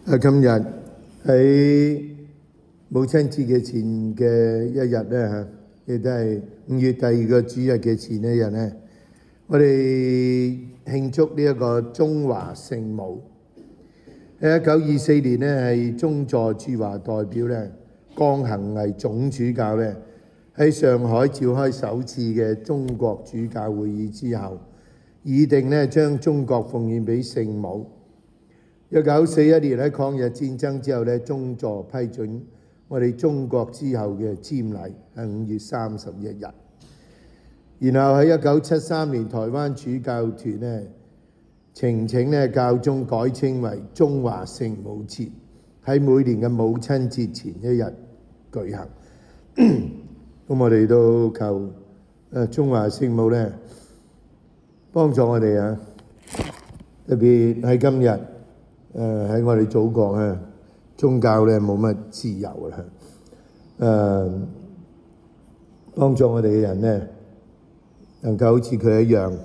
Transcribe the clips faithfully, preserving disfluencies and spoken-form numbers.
啊，今日喺母親節嘅前嘅一日咧嚇，亦都係五月第二個主日嘅前一日咧，我哋慶祝呢一個中華聖母。喺一九二四年咧，係宗座駐華代表咧江行毅總主教咧喺上海召開首次嘅中國主教會議之後，議定咧將中國奉獻俾聖母。一九四一年喺抗日戰爭之後咧，宗座批准我哋中國之後嘅瞻禮係五月三十一日。然後喺一九七三年，台灣主教團咧呈請咧教宗改稱為中華聖母節，喺每年嘅母親節前一日舉行。咁我哋都求誒中華聖母咧幫助我哋啊，特別喺今日。誒喺、呃、我哋祖國咧，宗教咧冇乜自由啦。誒、呃、幫助我哋嘅人咧，能夠好似佢一樣，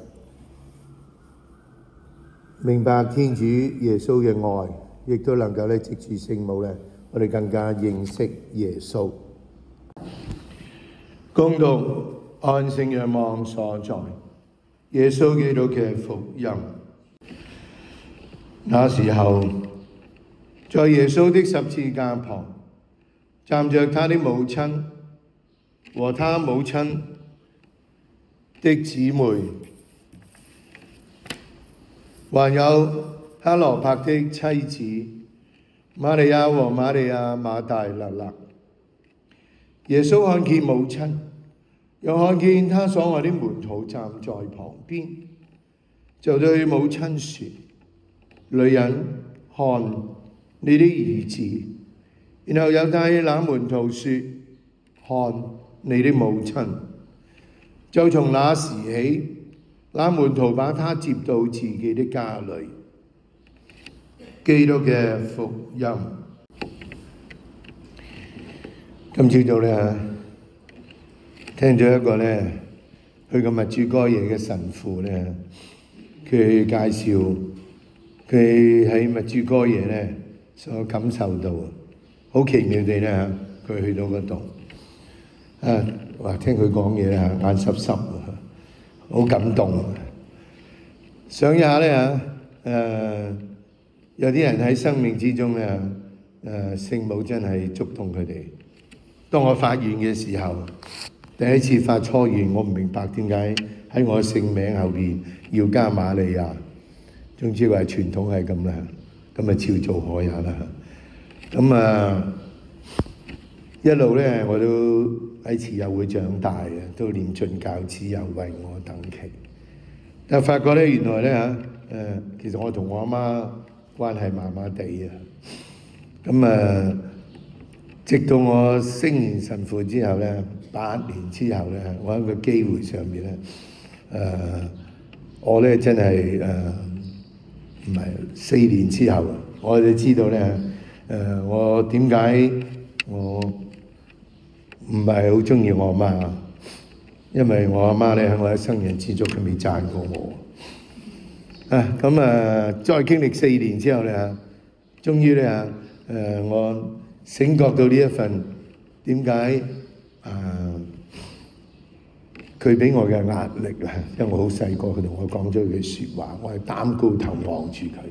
明白天主耶穌嘅愛，亦都能夠咧藉住聖母咧，我哋更加認識耶穌。恭讀安聖若望所在，耶穌基督嘅福音。那時候，在耶穌的十字架旁，站着他的母親和他母親的姊妹，還有克羅帕的妻子瑪利亞和瑪利亞馬大勒納。耶穌看見母親，又看見他所愛的門徒站在旁邊，就對母親說：女人，看你的兒子。然後又對那門徒說：看你的母親。就從那時起，那門徒把他接到自己的家裏。基督嘅福音。今朝早咧，聽咗一個咧，去個默主哥耶嘅神父咧，佢介紹。佢喺默主哥耶咧所感受到，好奇妙地咧嚇，佢去到嗰度，啊，話聽佢講嘢嚇，眼濕濕，好感動。想一下咧嚇，誒有啲人喺生命之中咧，誒聖母真係觸動佢哋。當我發願嘅時候，第一次發初願，我唔明白點解喺我姓名後邊要加瑪利亞。總之話傳統係咁啦，咁啊照做可也啦。咁啊一路咧我都喺慈幼會長大嘅，都念進教子又為我等祈。但係發覺咧原來咧嚇誒，其實我同我阿媽關係麻麻地啊。咁啊，直到我升完神父之後咧，八年之後咧，我喺個機會上面咧，誒、呃、我咧真係誒。呃唔係四年之後，我哋知道咧，誒、呃，我點解我唔係好中意我阿媽？因為我阿媽咧喺我一生人之中，佢未讚過我。啊，咁啊，再經歷四年之後咧，終於咧，誒、呃，我醒覺到呢一份點解啊？佢俾我嘅壓力啊，因為我好細個，佢同我講咗句説話，我係擔高頭望住佢。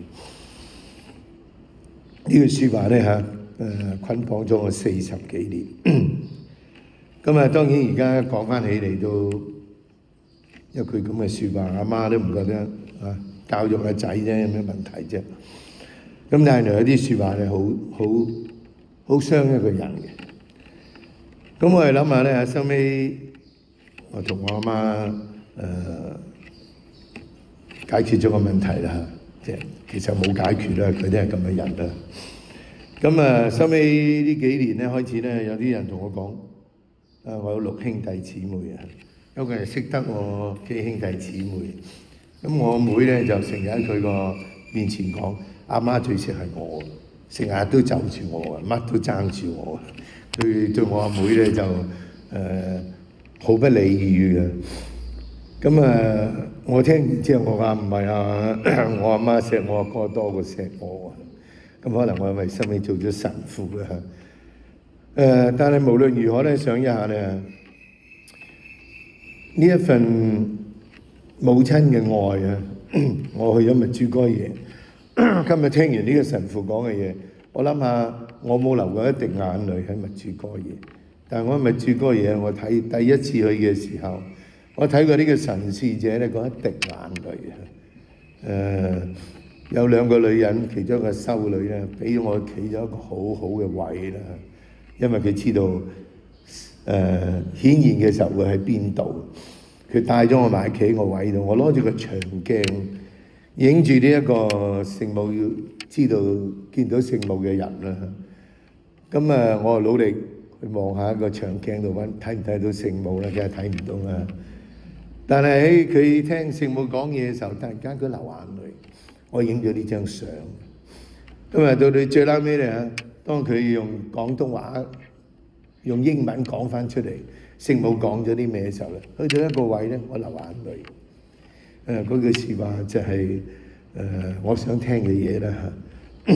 呢句説話咧嚇，誒捆綁咗我四十幾年。咁啊，當然而家講翻起嚟都一句咁嘅説話，阿媽都唔覺得啊，教育個仔啫，有咩問題啫？咁但係有啲説話咧，好好好傷一個人嘅。咁我哋諗下咧，收尾。我同我阿媽誒、呃、解決咗個問題啦，即係其實冇解決啦，佢都係咁嘅人啦。咁啊，收尾呢幾年咧，開始咧有啲人同我講：啊，我有六兄弟姊妹啊，有個人識得我幾兄弟姊妹。咁我妹咧就成日喺佢個面前講：阿媽最識係我，成日都就住我，乜都爭住我。對對我阿妹咧就誒。呃毫不理喻嘅，咁啊！我聽完之後，我話唔係啊，我阿媽錫我阿哥多過錫我啊！ 咁可能我為生命做咗神父啦嚇。誒、呃，但係無論如何咧，想一下咧，呢一份母親嘅愛啊，我去咗密珠哥耶，今日聽完呢個神父講嘅嘢，我諗下我冇流過一滴眼淚喺密珠哥耶，但係我喺密珠哥耶，我睇第一次去嘅時候，我睇過呢個神視者咧，講一滴眼淚啊，誒、呃。有兩個女人，其中一個修女咧，俾我企咗一個好好嘅位啦。因為佢知道誒、呃、顯現嘅時候會喺邊度，佢帶咗我埋企喺個位度，我攞住個長鏡影住呢一個聖母，要知道見到聖母嘅人啦。咁啊，我努力去望下個長鏡度揾睇唔睇到聖母啦，梗係睇唔到啦。但係喺佢聽聖母講嘢嘅時候，突然間佢流眼淚。我影咗呢張相，咁啊到到最撈尾咧，當佢用廣東話、用英文講翻出嚟，聖母講咗啲咩嘅時候咧，去到一個位咧，我流眼淚。誒嗰句説話就係、是、誒、呃、我想聽嘅嘢啦嚇。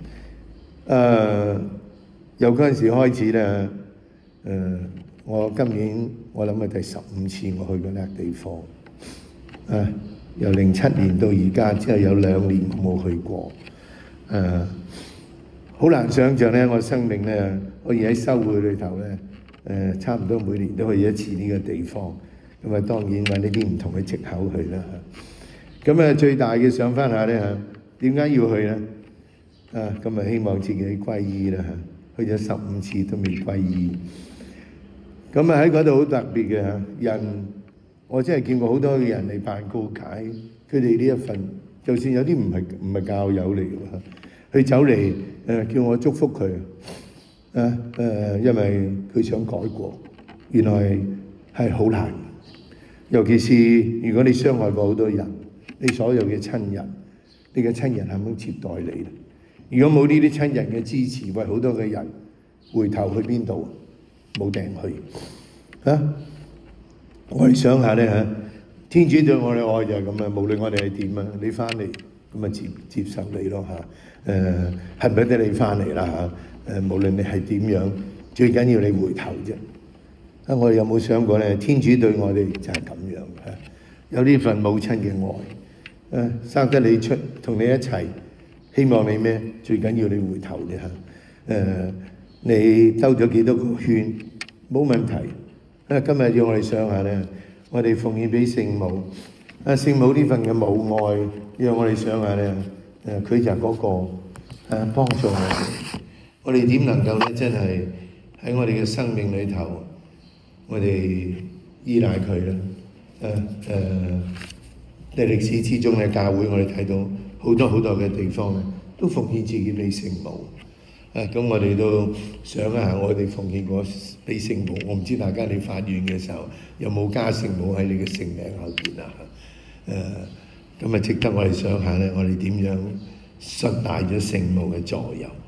誒由嗰陣時開始咧，誒、呃、我今年我諗係第十五次我去嗰笪地方，啊。由零七年到而家，之後有兩年我冇去過，誒、呃，好難想像咧，我生命咧可以喺修會裏頭咧，誒、呃，差唔多每年都去一次呢個地方，咁啊當然揾呢啲唔同嘅藉口去啦。咁啊最大嘅想翻下咧嚇，點解要去咧？啊，咁啊希望自己歸依啦嚇，去咗十五次都未歸依，咁啊喺嗰度好特別嘅嚇人。我真係見過好多嘅人嚟辦告解，佢哋呢一份，就算有啲唔係唔係教友嚟嘅，佢走嚟誒、呃、叫我祝福佢，啊誒、呃，因為佢想改過，原來係好難，尤其是如果你傷害過好多人，你所有嘅親人，你嘅親人係咪接待你？如果冇呢啲親人嘅支持，為好多嘅人回頭去邊度？冇埞去啊！我哋想下咧嚇，天主對我哋愛就係咁啊！無論我哋係點啊，你翻嚟咁啊接接受你咯嚇。誒係咪得你翻嚟啦嚇？誒無論你係點樣，最緊要你回頭啫。啊，我哋有冇想過咧？天主對我哋就係咁樣嚇，有呢份母親嘅愛。誒生得你出，同你一齊，希望你咩？最緊要你回頭啫嚇。誒你兜咗幾多個圈，冇問題。啊！今日要我哋想下咧，我哋奉獻俾聖母。啊，聖母呢份嘅母愛，讓我哋想下咧，誒佢就係嗰個誒幫助我哋。我哋點能夠咧，真係喺我哋嘅生命裏頭，我哋依賴佢咧？誒誒，喺歷史之中嘅教會，我哋睇到好多好多嘅地方咧，都奉獻自己俾聖母。誒咁，我哋都想一下，我哋奉獻過俾聖母。我唔知大家你發願嘅時候有冇加聖母喺你嘅聖名後邊啊？誒咁啊，值得我哋想下咧，我哋點樣信賴咗聖母嘅助佑？